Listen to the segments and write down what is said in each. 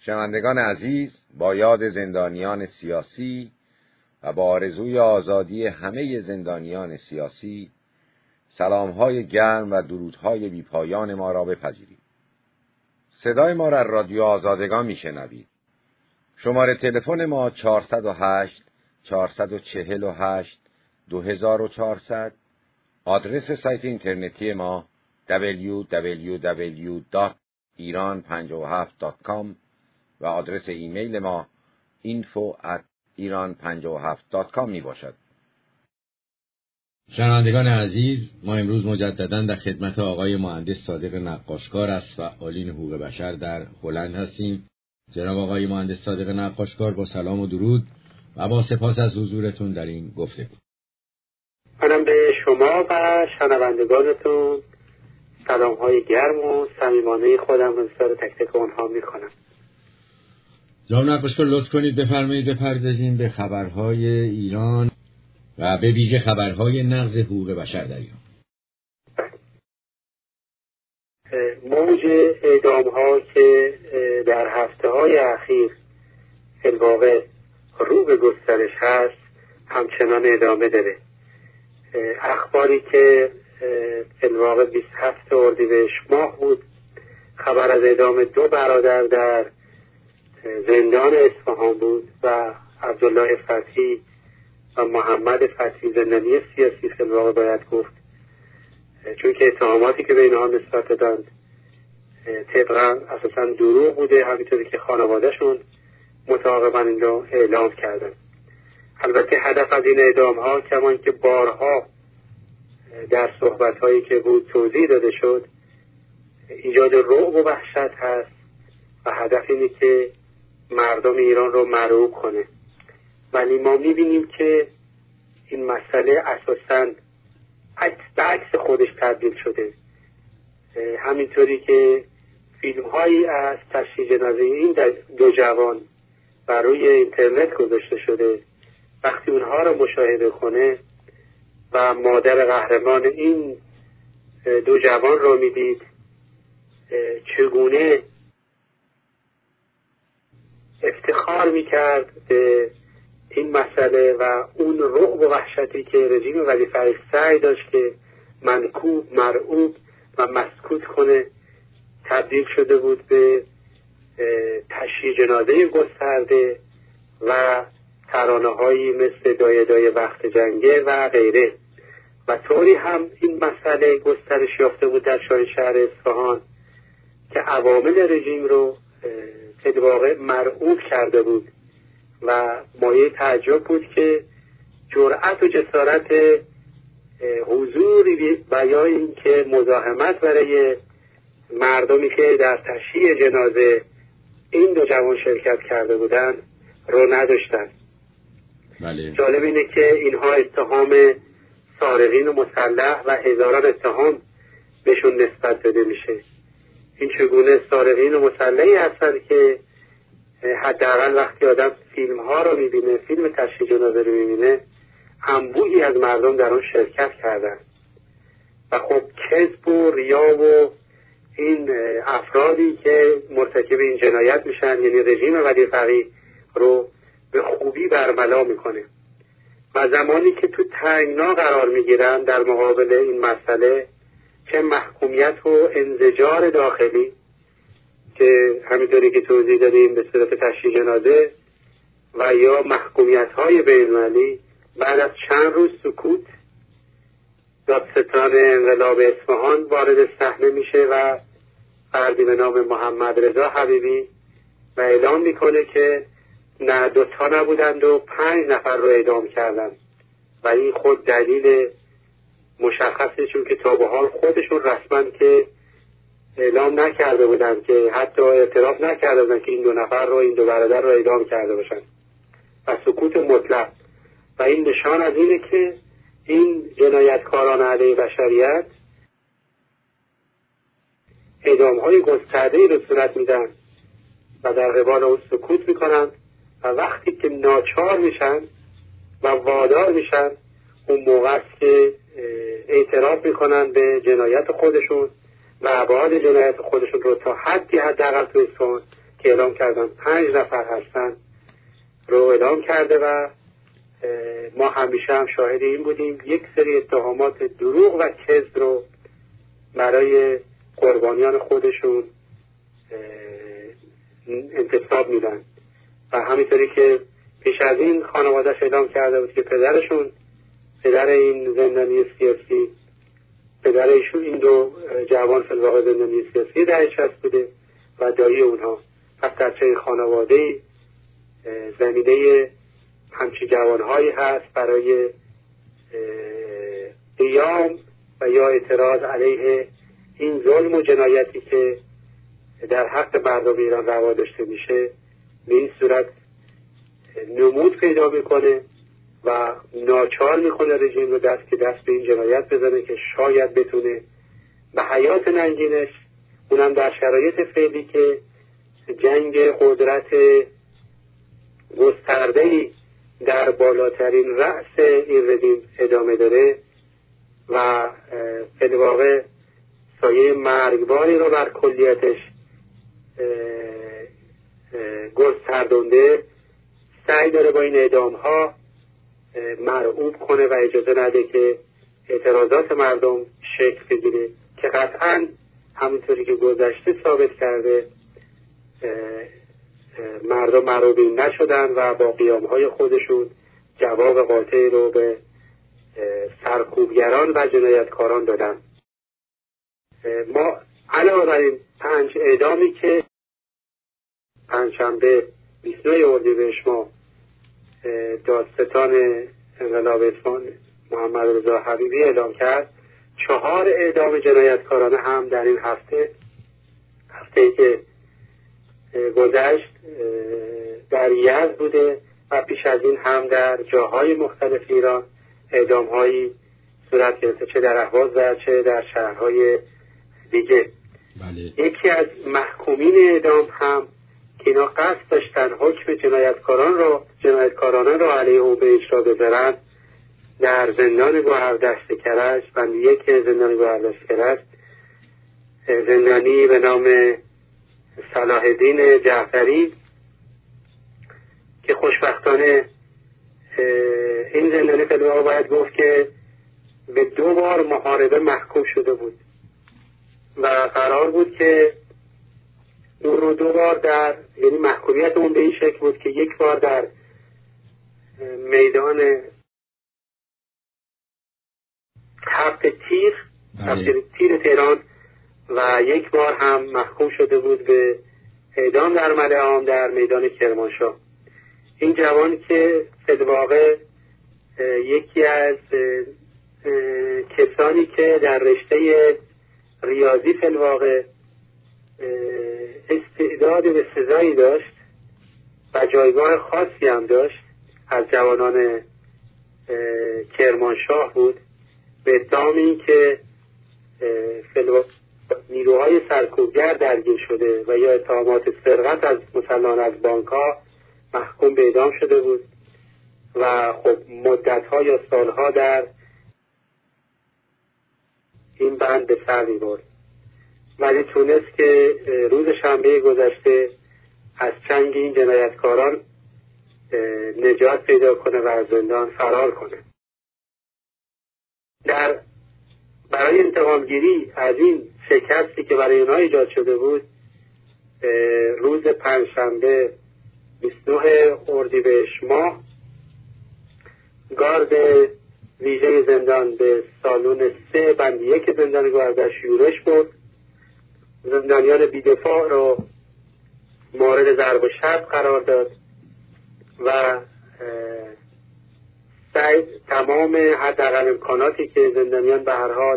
شنوندگان عزیز، با یاد زندانیان سیاسی و با آرزوی آزادی همه زندانیان سیاسی، سلام‌های گرم و درودهای بی‌پایان ما را بپذیرید. صدای ما را از رادیو آزادگان میشنوید. شماره تلفن ما 408 448 2400. آدرس سایت اینترنتی ما www.iran57.com و آدرس ایمیل ما info@iran57.com می باشد. شنوندگان عزیز، ما امروز مجدداً در خدمت آقای مهندس صادق نقاشکار از فعالین حقوق بشر در هلند هستیم. جناب آقای مهندس صادق نقاشکار، با سلام و درود و با سپاس از حضورتون در این گفتگو. منم به شما و شنوندگانتون سلام‌های گرم و صمیمانه خودم رو سر تک تک اونها می‌کنم. جناب نقاشکار، لطف کنید بفرمایید بپردازیم به خبرهای ایران و به ویژه خبرهای نقض حقوق بشر در ایران. موج اعدام‌ها که در هفته‌های اخیر الواقع رو به گسترش هست همچنان ادامه داره. اخباری که الواقع 27 اردیبهشت ماه بود، خبر از اعدام 2 برادر در زندان اصفهان بود و عبدالله فتحی و محمد فتحی زندانی سیاسی الواقع باید گفت، چون که اتهاماتی که به اینها نسبت دادند طبقاً اساساً دروغ بوده، همینطوری که خانوادهشون متعاقباً این رو اعلام کردن. البته هدف از این اعدام ها کمان که بارها در صحبت هایی که بود توضیح داده شد، ایجاد رعب و وحشت هست و هدف اینه که مردم ایران رو مرعوب کنه. ولی ما میبینیم که این مسئله اساساً به عکس خودش تبدیل شده. همینطوری که فیلم هایی از تشییع جنازه این 2 جوان بر روی اینترنت گذاشته شده، وقتی اونها رو مشاهده کنه و مادر قهرمان این 2 جوان رو میدید چگونه افتخار میکرد به این مسئله و اون رعب و وحشتی که رژیم ولی فقیه سعی داشت که منکوب، مرعوب و مسکوت کنه، تبدیل شده بود به تشییع جنازه گسترده و ترانه‌هایی مثل دایه دایه وقت جنگه و غیره. و طوری هم این مسئله گسترش یافته بود در شهر اصفهان که عوامل رژیم رو در واقع مرعوب کرده بود و مایه تعجب بود که جرأت و جسارت حضور و یا این که مزاحمت برای مردمی که در تشییع جنازه این 2 جوان شرکت کرده بودن رو نداشتن. بله. جالب اینه که اینها اتهام سارقین و مسلح و هزاران اتهام بهشون نسبت داده میشه. این چگونه سارقین و مسلحی هستن که حداقل وقتی آدم فیلم ها رو میبینه، فیلم تشییع جنازه رو میبینه، انبوهی از مردم در اون شرکت کردن و خب کذب و ریا و این افرادی که مرتکب این جنایت میشن، یعنی رژیم ولی فقیه رو به خوبی برملا میکنه و زمانی که تو تنگنا قرار میگیرن در مقابل این مسئله، چه محکومیت و انزجار داخلی که همینطوری که توضیح دادیم به صورت تشییع جنازه و یا محکومیت های بین‌المللی، بعد از چند روز سکوت دادستان انقلاب اصفهان وارد صحنه میشه و فردی به نام محمد رضا حبیبی و اعلام میکنه که نه 2 تا نبودند و 5 نفر رو اعدام کردن و این خود دلیل مشخصه، چون که تا به حال خودشون رسما که اعلام نکرده بودند، که حتی اعتراف نکرده بودند که این 2 نفر رو، این 2 برادر رو اعدام کرده باشن و سکوت مطلق. و این نشان از اینه که این جنایتکاران علیه بشریت اعدام‌های گسترده‌ای رو صورت میدن و در قبال اون سکوت میکنن و وقتی که ناچار میشن و وادار میشن، اون موقع است که اعتراف میکنن به جنایت خودشون و ابعاد جنایت خودشون رو تا حدی حداقل تو اصفهان که اعلام کردن 5 نفر هستن رو اعلام کرده و ما همیشه هم شاهد این بودیم یک سری اتهامات دروغ و کذب رو برای قربانیان خودشون انتصاب میدن و همینطوری که پیش از این خانواده‌اش اعلام کرده بود که پدرشون، پدر این زندانی سیاسی، پدر ایشون، این دو جوان فی الواقع زندانی سیاسی دهه 60 بوده و دایی اونها. پس در چه خانواده‌ای زمینه همچین جوانهایی هست برای قیام و یا اعتراض علیه این ظلم و جنایتی که در حق مردم ایران روا داشته میشه به این صورت نمود پیدا میکنه و ناچار میکنه رژیم رو دست به این جنایت بزنه که شاید بتونه به حیات ننگینش، اونم در شرایط فعلی که جنگ قدرت گسترده‌ای در بالاترین رأس این رژیم ادامه داره و به واقع سایه مرگباری رو بر کلیتش گستردونده، سعی داره با این اعدام‌ها مرعوب کنه و اجازه نده که اعتراضات مردم شکل بگیره که قطعاً همونطوری که گذشته ثابت کرده مردم مرعوبین نشدن و با قیام‌های خودشون جواب قاطعی رو به سرکوبگران و جنایتکاران دادن. ما علاوه بر این 5 اعدامی که پنجشنبه 29 اردیبهشت ماه دادستان انقلاب اسلامی محمد رضا حبیبی اعلام کرد، 4 اعدام جنایتکارانه هم در این هفته‌ای که گذشت در یزد بوده و پیش از این هم در جاهای مختلف ایران اعدام‌هایی صورت گرفته، چه در اهواز و چه در شهرهای دیگه. بله. یکی از محکومین اعدام هم که اینا قصد داشتن حکم جنایتکارانه رو علیه او به اجرا بذارن، در زندان گوهردشت کرج، بند 1 زندان گوهردشت کرج، زندانی به نام صلاح الدین جعفری که خوشبختانه این زندانی فعلا باید گفت که به 2 بار محاربه محکوم شده بود و قرار بود که اون رو 2 بار یعنی محکومیت اون به این شکل بود که 1 بار در میدان هفت تیر تهران و 1 بار هم محکوم شده بود به اعدام در ملعام در میدان کرمانشاه. این جوان که در واقع یکی از کسانی که در رشته ریاضی در واقع استعداد به سزایی داشت و جایگاه خاصی هم داشت از جوانان کرمانشاه بود، به اتهام این که نیروهای سرکوبگر درگیر شده و یا اتهامات سرقت از مسلمان از بانک‌ها محکوم به اعدام شده بود و خب مدت‌ها یا سال‌ها در این بند به سر می‌برد، ولی تونست که روز شنبه گذشته از چنگ این جنایتکاران نجات پیدا کنه و از زندان فرار کنه. برای انتقامگیری از این شکستی که برای اونها ایجاد شده بود، روز پنجشنبه 29 اردیبهشت ماه گارد ویژه زندان به سالن 3 بند 1 زندان گوهردشت یورش برد. زندانیان بی‌دفاع رو مورد ضرب و شتم قرار داد و تمام حداقل امکاناتی که زندانیان به هر حال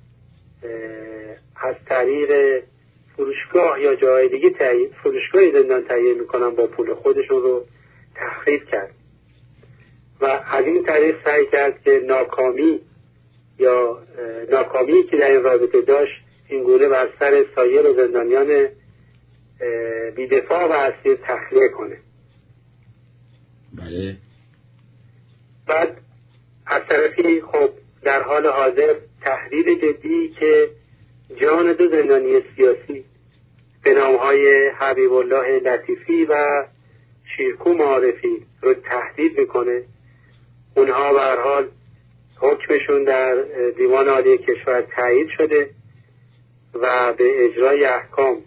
از طریق فروشگاه یا جای دیگه فروشگاه زندان تهیه میکنن با پول خودشون رو تخریب کرد و از این طریق سعی کرد که ناکامی که در این رابطه داشت این گونه بر سر سایر زندانیان بی‌دفاع و اسیر تخلیه کنه. بله. بعد از طرفی خب در حال حاضر تهدید جدی که جان 2 زندانی سیاسی به نامهای حبیب الله لطیفی و شیرکو معارفی رو تهدید میکنه. اونها به هر حال حکمشون در دیوان عالی کشور تایید شده و به اجرای احکام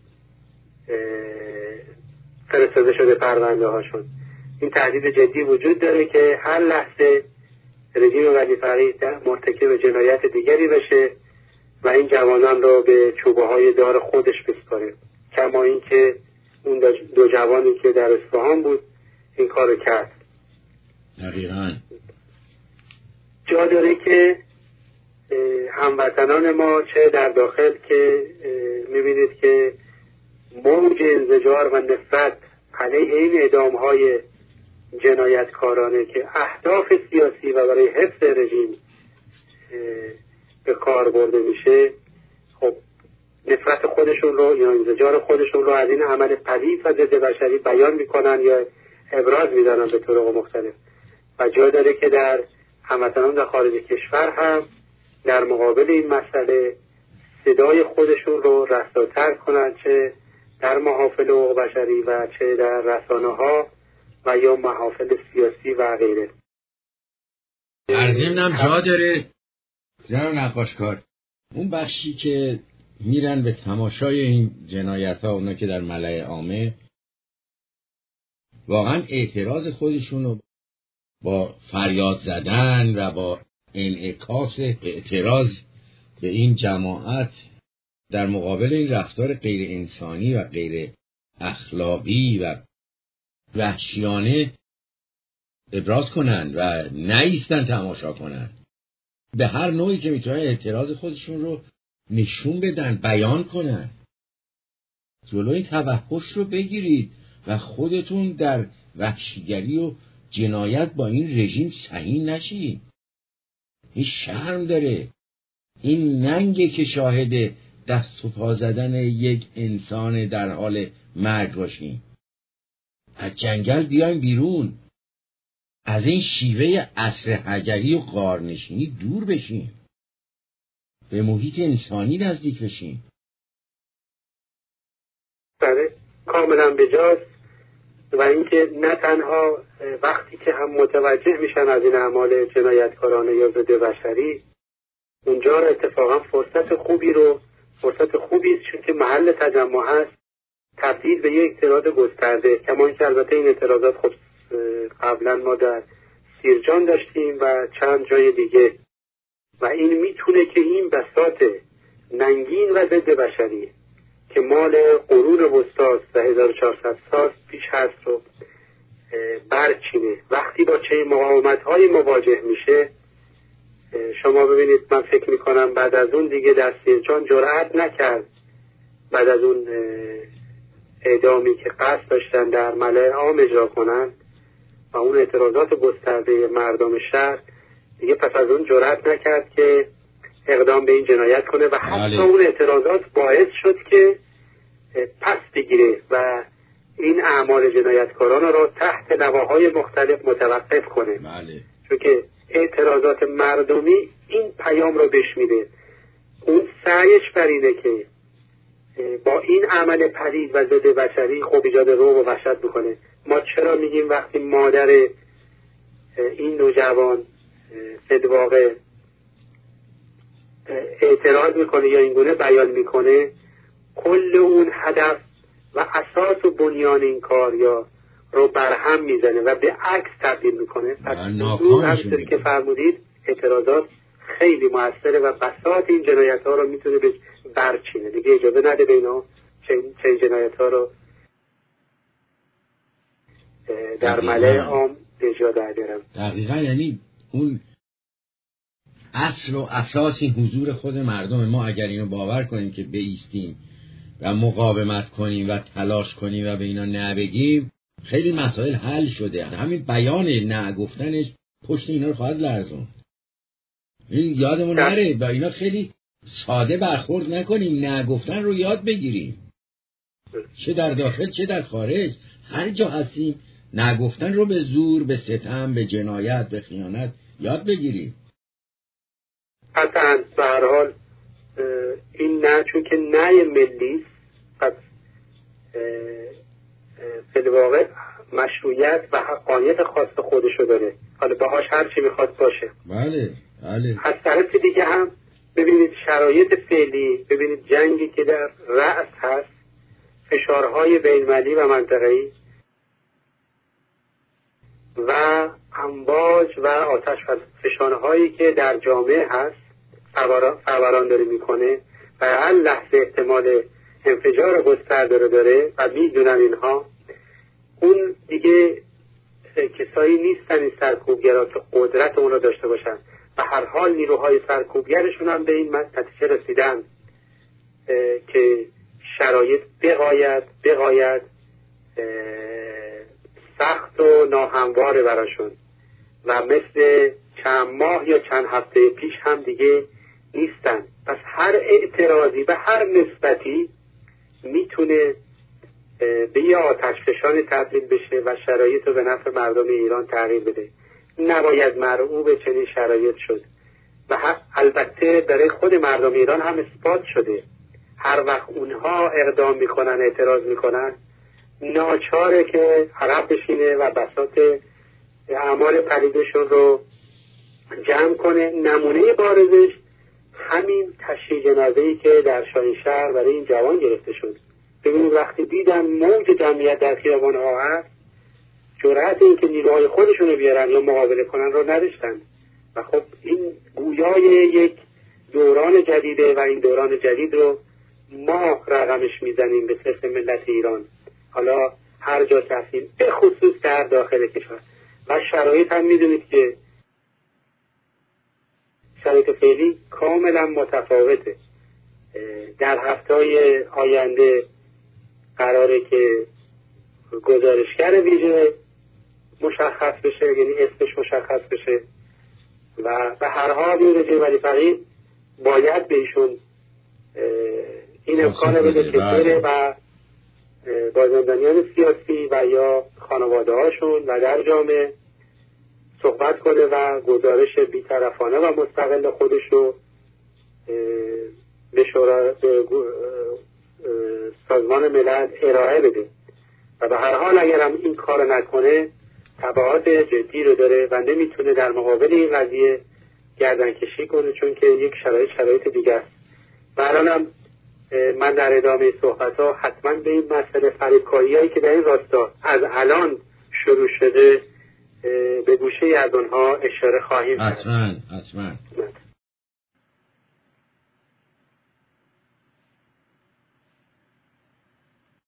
فرستاده شده پرونده هاشون. این تهدید جدی وجود داره که هر لحظه رژیم ولی فقیه مرتکب جنایت دیگری بشه و این جوانان رو به چوبه های دار خودش بسپاره، کما اینکه اون دو جوانی که در اصفهان بود این کارو کرد. دقیقاً جا داره که هموطنان ما چه در داخل که میبینید که موج انزجار و نفرت علیه این اعدام‌های جنایتکارانه که اهداف سیاسی و برای حفظ رژیم به کار برده میشه، خب نفرت خودشون رو یا انزجار خودشون رو از این عمل پلید و ضد بشری بیان میکنن یا ابراز میدارن به طرق مختلف و جا داره که در هموطنان در خارج کشور هم در مقابل این مسئله صدای خودشون رو رساتر کنن، چه در محافل حقوق بشری و چه در رسانه‌ها و یا محافل سیاسی و غیره. ارزمنم جا داره جناب نقاشکار اون بخشی که میرن به تماشای این جنایت ها، اونا که در ملأ عامه واقعا اعتراض خودشون رو با فریاد زدن و با انعکاس اعتراض به این جماعت در مقابل این رفتار غیر انسانی و غیر اخلاقی و وحشیانه ابراز کنن و نایستن تماشا کنن، به هر نوعی که میتونن اعتراض خودشون رو نشون بدن، بیان کنن. جلوی توحش رو بگیرید و خودتون در وحشیگری و جنایت با این رژیم سهیم نشید. این شرم داره. این ننگه که شاهد دست و پا زدن یک انسان در حال مرگ باشیم. از جنگل بیایم بیرون، از این شیوه عصر حجری و غارنشینی دور بشیم، به محیط انسانی نزدیک بشیم. بله، کاملا بجاست. و اینکه نه تنها وقتی که هم متوجه میشن از این اعمال جنایتکارانه یا ضد بشری، اونجا اتفاقا فرصت خوبی است چون که محل تجمع هست تبدیل به یک اعتراض گسترده، کما اینکه البته این اعتراضات خب قبلا ما در سیرجان داشتیم و چند جای دیگه و این میتونه که این بساط ننگین و ضد بشری که مال قرون وسطاست و 1400 سال پیش هست رو برچینه. وقتی با چه مقاومت‌های مواجه میشه، شما ببینید من فکر میکنم بعد از اون دیگه در سیرجان جرأت نکرد، بعد از اون اعدامی که قصد داشتن در ملأ عام اجرا کنن و اون اعتراضات گسترده مردم شهر، دیگه پس از اون جرأت نکرد که اقدام به این جنایت کنه و حتی اون اعتراضات باعث شد که پس بگیره و این اعمال جنایتکاران رو تحت نواهای مختلف متوقف کنه. چون که اعتراضات مردمی این پیام رو بهش میده. اون سعیش بر اینه که با این عمل پلید و ضد بشری خب ایجاد رعب و وحشت میکنه. ما چرا میگیم وقتی مادر این نوجوان صدواقع اعتراض میکنه یا اینگونه بیان میکنه، کل اون هدف و اساس و بنیان این کار یا رو برهم میزنه و به عکس تبدیل میکنه. پس همونطوری که فرمودید اعتراضات خیلی موثره و بساط این جنایت ها رو میتونه به برچینه، دیگه اجازه نده به اینا چه جنایت ها رو در ملأ عام اجرا در بیارن. دقیقا، یعنی اون اصل و اساس این حضور خود مردم ما اگر اینو باور کنیم که بایستیم و مقاومت کنیم و تلاش کنیم و به اینا نبگیم، خیلی مسائل حل شده. همین بیان نه گفتنش پشت اینا رو خواهد لرزون. این یادمون نره با اینا خیلی ساده برخورد نکنیم، نه گفتن رو یاد بگیریم، چه در داخل چه در خارج، هر جا هستیم نه گفتن رو به زور، به ستم، به جنایت، به خیانت یاد بگیریم. قطعاً به هر حال این نه، چون که نه ملی است، پس فی الواقع مشروعیت و حقانیت خاص خودشو داره، حالا باهاش هر چی میخواد باشه. بله بله. از طرف دیگه هم ببینید شرایط فعلی، ببینید جنگی که در رأس هست، فشارهای بین‌المللی و منطقه‌ای و امواج و آتش فشانهایی که در جامعه هست فوران داره میکنه و هر لحظه احتمال انفجار گسترده داره و میدونن اینها. اون دیگه کسایی نیستن این سرکوبگرا که قدرت اون رو داشته باشن و هر حال نیروهای سرکوبگرشون هم به این نتیجه رسیدن که شرایط بقاید سخت و ناهمواره براشون و مثل چند ماه یا چند هفته پیش هم دیگه نیستن. پس هر اعتراضی و هر نسبتی میتونه به یه آتشفشان تبدیل بشه و شرایط رو به نفع مردم ایران تغییر بده. نباید مرعوب چنین شرایط شد و البته برای خود مردم ایران هم اثبات شده هر وقت اونها اقدام میکنن، اعتراض میکنن، ناچاره که عقب بشینه و بساط اعمال پلیدشون رو جمع کنه. نمونه بارزش همین تشییع جنازه‌ای که در شاهینشهر برای این جوان گرفته شد. ببینید وقتی دیدن موج جمعیت در خیابان‌ها هست، جرأت این که نیروهای خودشون رو بیارن یا مقابله کنن رو نداشتن و خب این گویای یک دوران جدیده و این دوران جدید رو ما رقمش میزنیم به صرف ملت ایران، حالا هر جا هستیم، به خصوص در داخل کشور. و شرایط هم میدونید که شرایط فعلی کاملا متفاوته. در هفته‌های آینده قراره که گزارشگر ویژه مشخص بشه، یعنی اسمش مشخص بشه و به هر حال این رجب ولی فقید باید به ایشون این امکان بده که بره و با زندانیان سیاسی و یا خانواده هاشون و در جامعه صحبت کنه و گزارش بی‌طرفانه و مستقل خودش رو به سازمان ملل ارائه بده و به هر حال اگر هم این کار نکنه تبعات جدی رو داره و نمیتونه در مقابل این قضیه گردن کشی کنه، چون که یک شرایط دیگه است. و الانم من در ادامه صحبت ها حتما به این مسئله فریبکاری هایی که در این راستا از الان شروع شده به گوشه از آنها اشاره خواهیم کرد. حتما